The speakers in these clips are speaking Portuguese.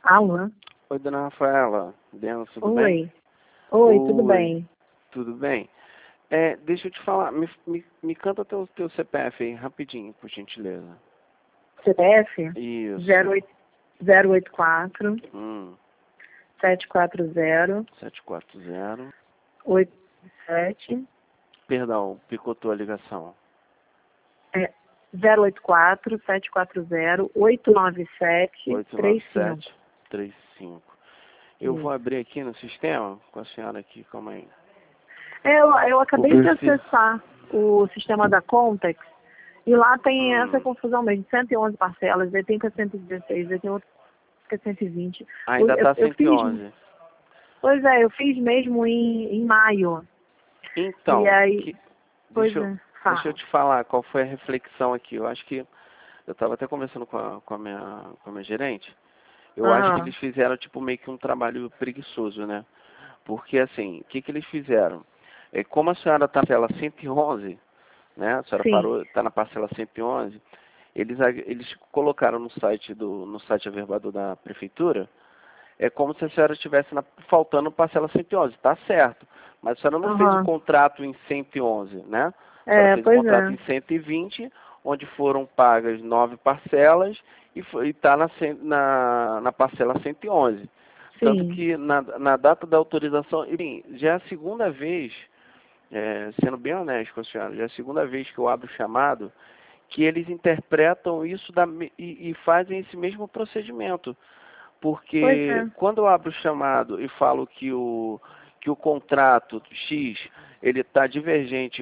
Alô? Oi, dona Rafaela. Deus, tudo bem? Oi, tudo bem? Tudo bem? Deixa eu te falar, me canta teu CPF aí, rapidinho, por gentileza. CPF? Isso. 084 Hum, 740 740. 87 Perdão, picotou a ligação. é 084 740 897 35. 89735. Eu vou abrir aqui no sistema com a senhora aqui, calma aí. Eu acabei de acessar o sistema da Contex e lá tem essa confusão mesmo, 111 parcelas, aí tem que é 116, aí tem outro que é 120. Ainda está Eu fiz, 111. pois é, eu fiz mesmo em maio. Então, E aí, deixa eu te falar qual foi a reflexão aqui. Eu acho que eu estava até conversando com a minha gerente. Eu acho que eles fizeram tipo meio que um trabalho preguiçoso, né? Porque assim, o que eles fizeram? Como a senhora está na parcela 111, né? A senhora parou, está na parcela 111, eles colocaram no site averbador da prefeitura, é como se a senhora estivesse faltando parcela 111, tá certo. Mas a senhora não fez o contrato em 111, né? A senhora fez o contrato em 120, onde foram pagas 9 parcelas e está na parcela 111. Sim. Tanto que na data da autorização, enfim, já é a segunda vez, sendo bem honesto com a senhora, já é a segunda vez que eu abro o chamado, que eles interpretam isso e fazem esse mesmo procedimento. Porque quando eu abro o chamado e falo que o contrato X ele está divergente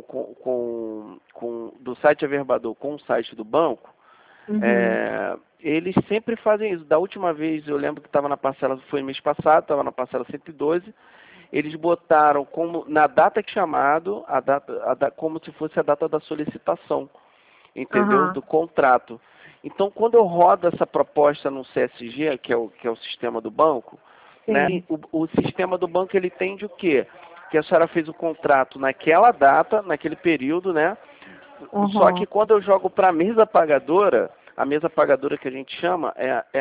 do site averbador com o site do banco, eles sempre fazem isso. Da última vez, eu lembro que estava na parcela, foi mês passado, estava na parcela 112, eles botaram como na data que chamado, como se fosse a data da solicitação, entendeu? Do contrato. Então, quando eu rodo essa proposta no CSG, que é o sistema do banco, né? O sistema do banco ele entende o quê? Que a senhora fez o contrato naquela data, naquele período, né? Só que quando eu jogo para a mesa pagadora que a gente chama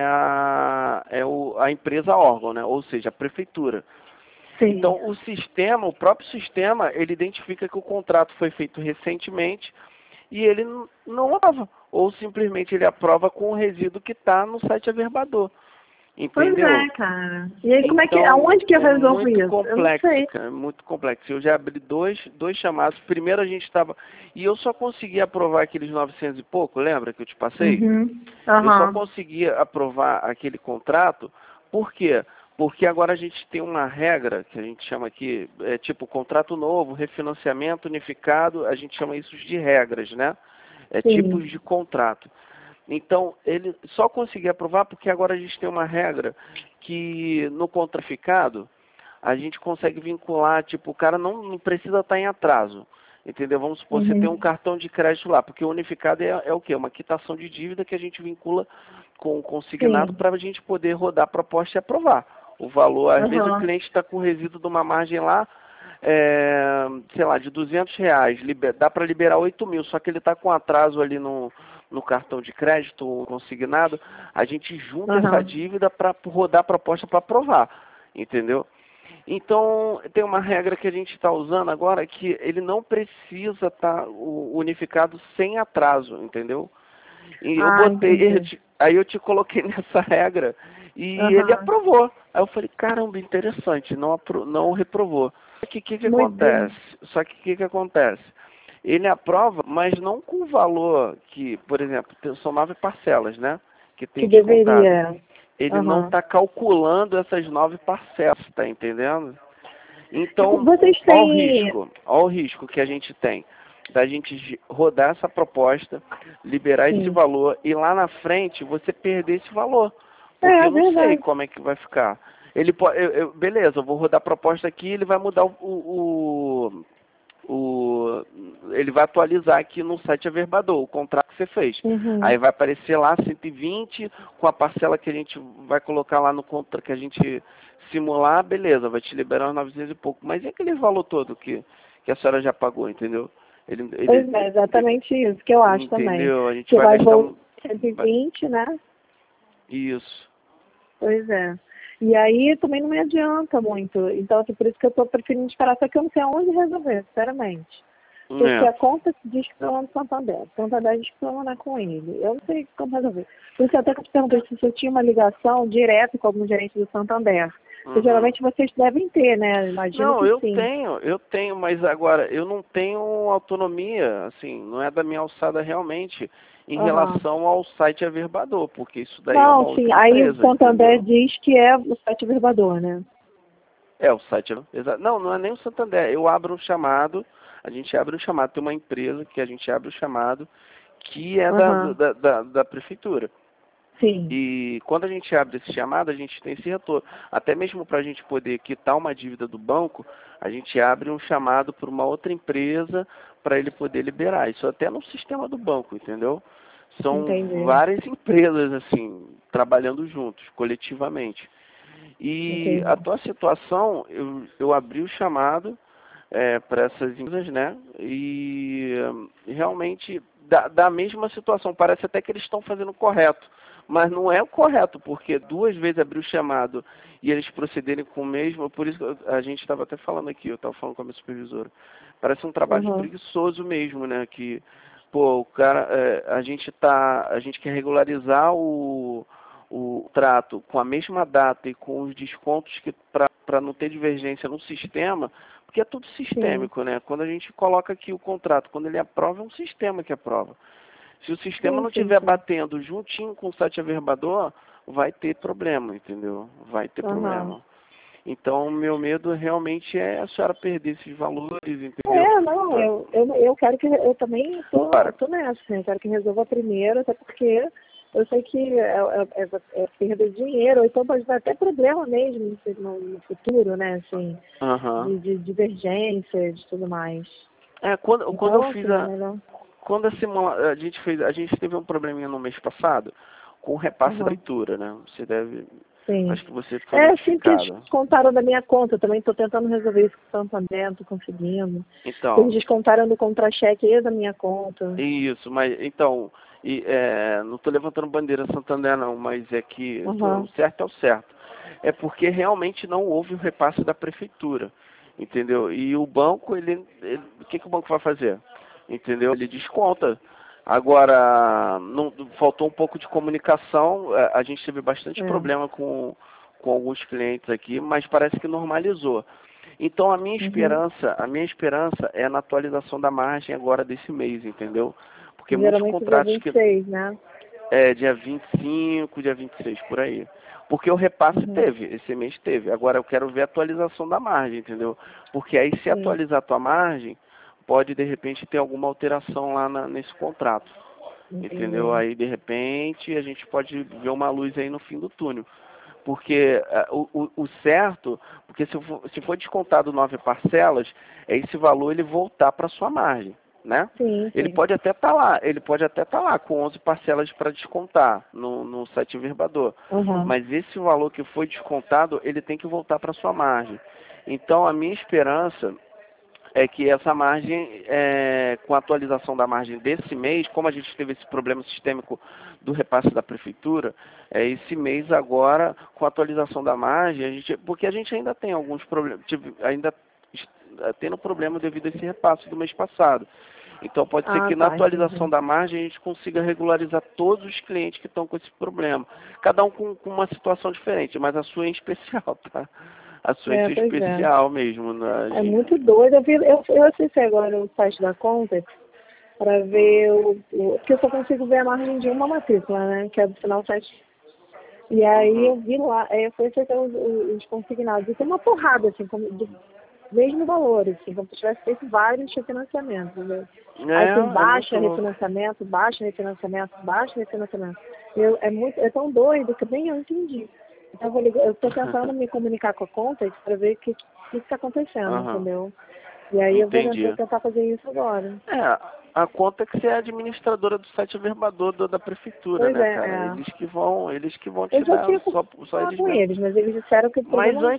a empresa órgão, né? Ou seja, a prefeitura. Sim. Então, o próprio sistema, ele identifica que o contrato foi feito recentemente e ele não aprova. Ou simplesmente ele aprova com o resíduo que está no site averbador. Entendeu? Pois é, cara. E aí, como então, aonde que eu resolvo isso? Complexo, eu não sei. É muito complexo. Eu já abri dois chamados. Primeiro a gente estava... E eu só consegui aprovar aqueles 900 e pouco, lembra que eu te passei? Eu só consegui aprovar aquele contrato. Por quê? Porque agora a gente tem uma regra, que a gente chama aqui, tipo contrato novo, refinanciamento unificado, a gente chama isso de regras, né? Tipos de contrato. Então, ele só conseguiu aprovar porque agora a gente tem uma regra que no contraficado a gente consegue vincular, tipo, o cara não precisa estar em atraso. Entendeu? Vamos supor, você tem um cartão de crédito lá, porque o unificado é o quê? Uma quitação de dívida que a gente vincula com o consignado para a gente poder rodar a proposta e aprovar. O valor, às vezes o cliente está com resíduo de uma margem lá, sei lá, de R$200, dá para liberar 8 mil, só que ele está com atraso ali no cartão de crédito consignado, a gente junta essa dívida para rodar a proposta para aprovar, entendeu? Então, tem uma regra que a gente está usando agora que ele não precisa estar unificado sem atraso, entendeu? E eu botei, aí eu te coloquei nessa regra e ele aprovou. Aí eu falei, caramba, interessante, não reprovou. Só que o que acontece? Ele aprova, mas não com o valor que, por exemplo, são 9 parcelas, né? Que tem que deveria. Ele não está calculando essas 9 parcelas, tá entendendo? Então, olha o risco que a gente tem da gente rodar essa proposta, liberar esse valor e lá na frente você perder esse valor. Porque eu não sei como é que vai ficar. Ele pode, beleza, eu vou rodar a proposta aqui, ele vai mudar ele vai atualizar aqui no site averbador, o contrato que você fez. Aí vai aparecer lá 120, com a parcela que a gente vai colocar lá no contrato que a gente simular, beleza, vai te liberar uns 900 e pouco. Mas e aquele valor todo que a senhora já pagou, entendeu? Pois é, exatamente isso que eu acho também. Entendeu? A gente que vai gastar 120, né? Isso. Pois é. E aí também não me adianta muito. Então, assim, por isso que eu estou preferindo esperar, só que eu não sei aonde resolver, sinceramente. Porque a conta diz que está lá no Santander. O Santander diz que está lá com ele. Eu não sei como resolver. Por isso até que eu te perguntei se você tinha uma ligação direta com algum gerente do Santander. Porque geralmente vocês devem ter, né? Imagino Não, que sim. eu tenho, mas agora eu não tenho autonomia, assim, não é da minha alçada realmente em relação ao site Averbador, porque isso daí é uma outra empresa. Aí o Santander entendeu? diz que é o site Averbador, né? É, o site, não é nem o Santander, eu abro um chamado, a gente abre um chamado, tem uma empresa que a gente abre o chamado, que é da prefeitura. Sim. E quando a gente abre esse chamado, a gente tem esse retorno. Até mesmo para a gente poder quitar uma dívida do banco, a gente abre um chamado para uma outra empresa para ele poder liberar. Isso até no sistema do banco, entendeu? São várias empresas, assim, trabalhando juntos, coletivamente. E a tua situação, eu abri o chamado para essas empresas, né? E realmente da mesma situação, parece até que eles estão fazendo o correto, mas não é o correto, porque 2 vezes abriu o chamado e eles procederem com o mesmo, por isso que a gente estava até falando aqui, eu estava falando com a minha supervisora, parece um trabalho preguiçoso mesmo, né? Que, pô, o cara, a gente quer regularizar o trato com a mesma data e com os descontos que para não ter divergência no sistema, porque é tudo sistêmico, né? Quando a gente coloca aqui o contrato, quando ele aprova, é um sistema que aprova. Se o sistema não estiver batendo juntinho com o site averbador, vai ter problema, entendeu? Vai ter problema. Então, o meu medo realmente é a senhora perder esses valores, entendeu? Não, eu quero que, eu também tô nessa, né? Eu quero que resolva primeiro, até porque eu sei que é perda de dinheiro, ou então pode dar até problema mesmo no futuro, né? Assim, de divergência, de tudo mais. Quando eu fiz quando a gente fez, a gente teve um probleminha no mês passado com o repasse da leitura, né? Você deve, acho que você foi notificado. Sim, que eles descontaram da minha conta, eu também estou tentando resolver isso com o Santander, estou conseguindo. Então, eles descontaram do contra-cheque e da minha conta. Isso, mas então, não estou levantando bandeira Santander não, mas é que o certo é o certo. É porque realmente não houve o repasse da prefeitura, entendeu? E o banco, o que o banco vai fazer? Entendeu? Ele desconta. Agora, faltou um pouco de comunicação, a gente teve bastante problema com alguns clientes aqui, mas parece que normalizou. Então a minha esperança é na atualização da margem agora desse mês, entendeu? Porque muitos contratos dia 26, né? Dia 25, dia 26, por aí. Porque o repasse teve, esse mês teve. Agora eu quero ver a atualização da margem, entendeu? Porque aí se atualizar a tua margem, pode de repente ter alguma alteração lá nesse contrato. Entendeu? Aí de repente a gente pode ver uma luz aí no fim do túnel. Porque o certo, porque se for descontado 9 parcelas, é esse valor ele voltar para sua margem, né? Ele pode até estar lá, com 11 parcelas para descontar no site Averbador. Mas esse valor que foi descontado, ele tem que voltar para sua margem. Então a minha esperança é que essa margem, com a atualização da margem desse mês, como a gente teve esse problema sistêmico do repasse da prefeitura, esse mês agora, com a atualização da margem, porque a gente ainda tem alguns problemas, ainda tendo problema devido a esse repasse do mês passado. Então pode ser que na atualização da margem a gente consiga regularizar todos os clientes que estão com esse problema. Cada um com uma situação diferente, mas a sua em especial, tá? A sua é especial mesmo. Né? É muito doido. Eu acessei agora o site da Contex para ver porque eu só consigo ver a margem de uma matrícula, né? Que é do final 7. E aí eu vi lá, eu fui acessar os consignados. E tem uma porrada, assim, do mesmo valor, assim, como se tivesse feito vários refinanciamentos, né? Aí tem baixa refinanciamento, baixa refinanciamento, baixa refinanciamento. É tão doido que nem eu entendi. Então eu estou tentando me comunicar com a Contex para ver o que está acontecendo, entendeu? E aí eu vou tentar fazer isso agora. A Contex é a administradora do site Averbador da prefeitura, né, cara? Eles que vão tirar, eu já tinha só eles com eles, mas eles disseram que o problema...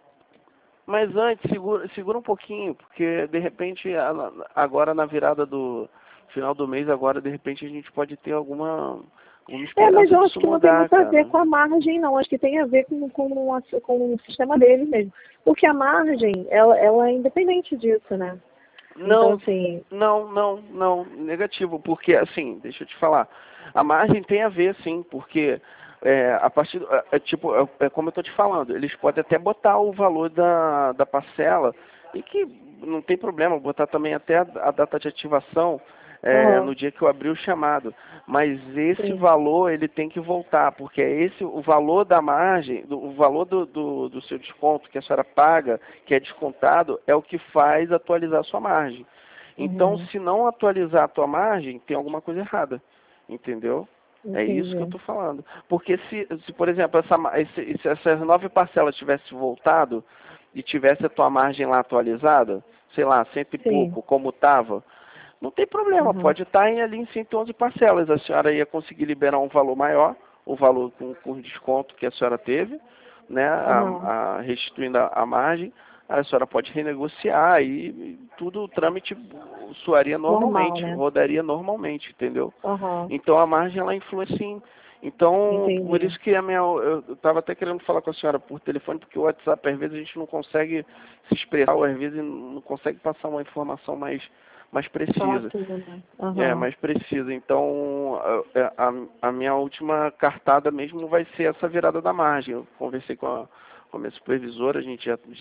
Mas antes, segura um pouquinho, porque de repente, agora na virada do final do mês, agora de repente a gente pode ter alguma Uma esperança mas eu disso acho que não mudar, tem muito a ver cara. com a margem, não. Acho que tem a ver com o sistema dele mesmo. Porque a margem, ela é independente disso, né? Então, Não, assim... não, negativo, porque assim, deixa eu te falar, a margem tem a ver sim, porque a partir, tipo, como eu tô te falando, eles podem até botar o valor da parcela, e que não tem problema, botar também até a data de ativação, no dia que eu abri o chamado, mas esse Sim. valor ele tem que voltar, porque é esse o valor da margem, o valor do seu desconto que a senhora paga, que é descontado, é o que faz atualizar a sua margem. Então, se não atualizar a tua margem, tem alguma coisa errada, entendeu? É isso que eu Entendi. estou falando. Porque se por exemplo, se essas 9 parcelas tivesse voltado e tivesse a tua margem lá atualizada, sei lá, cento e Sim. pouco, como estava, não tem problema, Uhum. pode estar ali em 111 parcelas. A senhora ia conseguir liberar um valor maior, o valor com desconto que a senhora teve, né, Uhum. restituindo a margem. A senhora pode renegociar e tudo o trâmite soaria Normal, normalmente, né? rodaria normalmente, entendeu? Uhum. Então a margem ela influi sim. Então, por Entendi. isso que eu estava até querendo falar com a senhora por telefone, porque o WhatsApp às vezes a gente não consegue se expressar, ou às vezes não consegue passar uma informação mais precisa. Rápido, né? É, Uhum. mais precisa. Então, a minha última cartada mesmo vai ser essa virada da margem. Eu conversei com a minha supervisora, a gente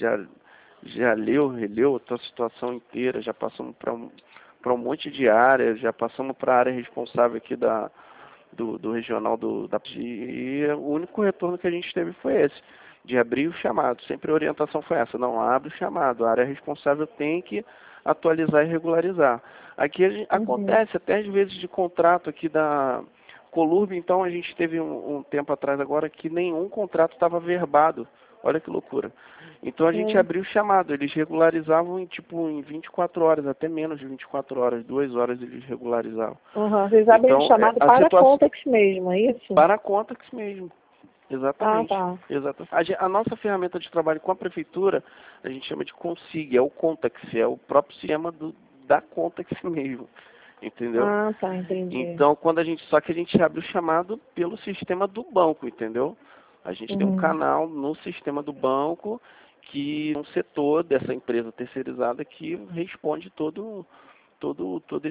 já leu, releu a tua situação inteira, já passamos para um monte de área, já passamos para a área responsável aqui do regional e o único retorno que a gente teve foi esse, de abrir o chamado. Sempre a orientação foi essa, não abre o chamado, a área responsável tem que atualizar e regularizar. Aqui Uhum. acontece até às vezes de contrato aqui da Colurb, então a gente teve um tempo atrás agora que nenhum contrato estava verbado. Olha que loucura. Então a gente É. abriu o chamado, eles regularizavam em 24 horas, até menos de 24 horas, 2 horas eles regularizavam. Uhum. Vocês abrem um Então, chamado a para situação Contax mesmo, é isso? para a Contax mesmo. Ah, Exatamente. tá. Exatamente. A nossa ferramenta de trabalho com a prefeitura, a gente chama de Consig, é o Contax, é o próprio sistema da Contax mesmo. Entendeu? Ah, tá, entendi. Então, só que a gente abre o chamado pelo sistema do banco, entendeu? A gente tem um Uhum. canal no sistema do banco que é um setor dessa empresa terceirizada que responde todo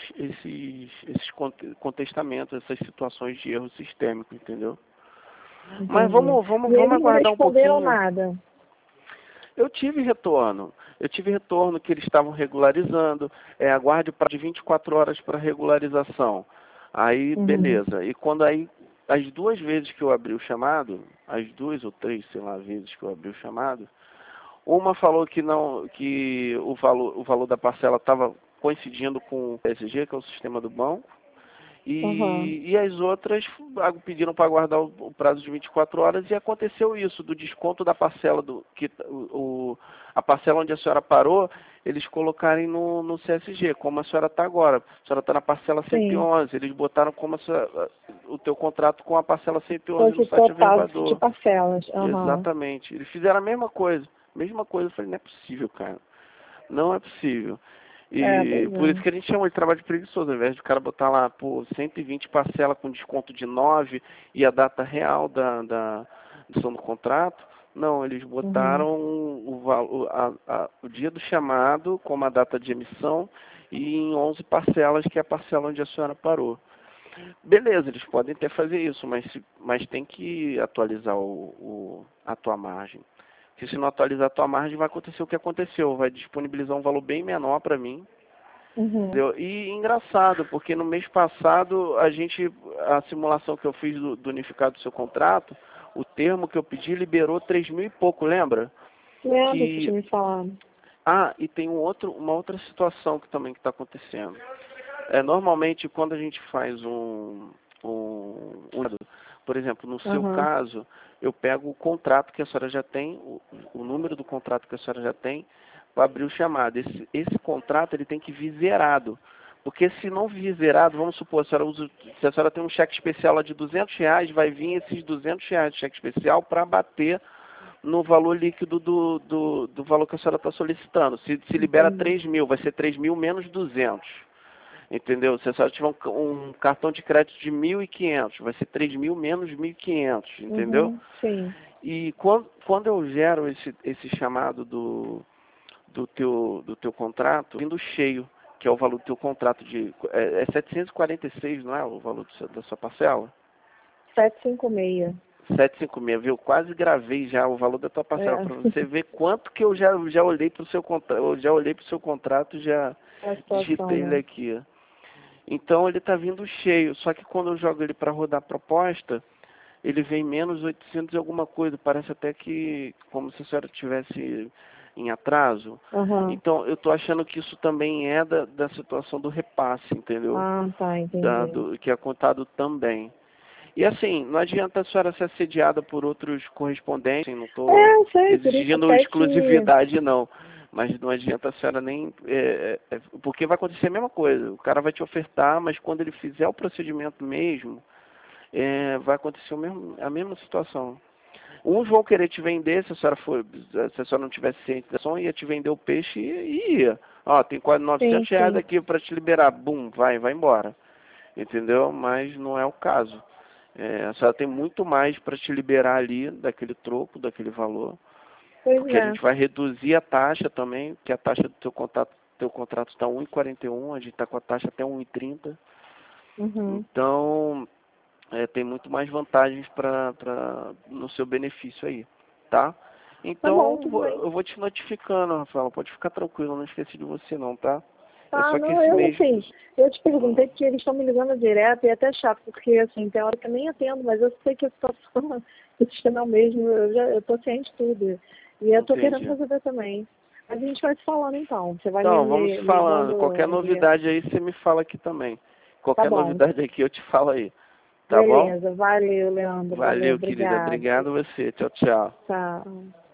esses contestamentos, essas situações de erro sistêmico, entendeu? Mas Entendi. E vamos eles não aguardar um responderam pouquinho. nada. Eu tive retorno. Eu tive retorno que eles estavam regularizando. Aguarde para de 24 horas para regularização. Aí, Uhum. beleza. E quando aí, as 2 vezes que eu abri o chamado, as 2 ou 3, sei lá, vezes que eu abri o chamado, uma falou que não, que o valor da parcela estava coincidindo com o PSG, que é o sistema do banco. Uhum. E as outras pediram para aguardar o prazo de 24 horas e aconteceu isso, do desconto da parcela, a parcela onde a senhora parou, eles colocarem no CSG, como a senhora está agora. A senhora está na parcela Sim. 111, eles botaram como o teu contrato com a parcela 111 no Fosse site total de averbador. parcelas. Uhum. Exatamente. Eles fizeram a mesma coisa. Mesma coisa. Eu falei, não é possível, cara. Não é possível. É, E pois por isso é. que a gente chama de trabalho preguiçoso, ao invés de o cara botar lá, 120 parcela com desconto de 9 e a data real da edição do contrato. Não, eles Uhum. botaram o dia do chamado como a data de emissão e em 11 parcelas, que é a parcela onde a senhora parou. Beleza, eles podem até fazer isso, mas tem que atualizar a tua margem. Porque se não atualizar a tua margem, vai acontecer o que aconteceu. Vai disponibilizar um valor bem menor para mim. Uhum. Entendeu? E engraçado, porque no mês passado, a simulação que eu fiz do unificado do seu contrato, o termo que eu pedi liberou 3 mil e pouco, lembra? Lembra que Que, tinha me falado? e tem uma outra situação que também está acontecendo. Normalmente, quando a gente faz por exemplo, no seu Uhum. caso, eu pego o contrato que a senhora já tem, o número do contrato que a senhora já tem, para abrir o chamado. Esse contrato ele tem que vir zerado. Porque se não vir zerado, vamos supor, se a senhora tem um cheque especial lá de R$ 200, vai vir esses R$ 200 de cheque especial para bater no valor líquido do valor que a senhora está solicitando. Se libera Entendi. 3 mil, vai ser 3 mil menos 200. Entendeu? Se só tiver um cartão de crédito de 1.500, vai ser 3.000 menos 1.500, entendeu? Sim. E quando eu gero esse chamado do teu contrato, vindo cheio, que é o valor do teu contrato é 746, não é o valor da sua parcela? 756. 756, viu? Quase gravei já o valor da tua parcela para você ver quanto que eu já olhei para o seu contrato, eu já olhei para o seu contrato, já digitei ele aqui. Então ele está vindo cheio, só que quando eu jogo ele para rodar a proposta, ele vem menos 800 e alguma coisa, parece até que como se a senhora tivesse em atraso. Então eu estou achando que isso também é da situação do repasse, entendeu? Ah, tá, entendi. Que é contado também. E assim, não adianta a senhora ser assediada por outros correspondentes, não estou exigindo exclusividade não, mas não adianta a senhora nem, porque vai acontecer a mesma coisa, o cara vai te ofertar, mas quando ele fizer o procedimento mesmo, vai acontecer a mesma situação. Uns vão querer te vender, se a senhora não tivesse ciente da situação, ia te vender o peixe e ia. Ó, tem quase 900 reais aqui para te liberar, bum, vai embora. Entendeu? Mas não é o caso. A senhora tem muito mais para te liberar ali daquele troco, daquele valor. Porque a gente vai reduzir a taxa também, que a taxa do teu contrato está 1,41, a gente está com a taxa até 1,30. Então, tem muito mais vantagens no seu benefício aí, tá? Então, eu vou te notificando, Rafaela, pode ficar tranquilo, não esqueci de você não, tá? Assim, eu te perguntei porque eles estão me ligando direto e é até chato, porque assim, tem hora que eu nem atendo, mas eu sei que a situação do sistema é o mesmo, eu tô ciente de tudo. E eu tô querendo resolver também. Mas a gente vai se falando então. Você vai vamos se falando. Qualquer novidade aí, você me fala aqui também. Qualquer novidade aqui, eu te falo aí. Tá bom? Beleza, valeu, Leandro. Valeu, querida. Obrigado a você. Tchau, tchau. Tchau.